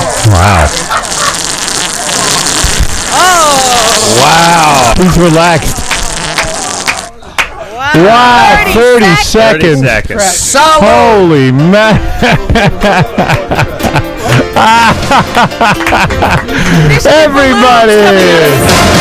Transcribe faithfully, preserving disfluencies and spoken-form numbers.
Wow. Oh! Wow. He's relaxed. Wow. Wow. thirty, thirty seconds. seconds. seconds. Solo. Holy man. Everybody.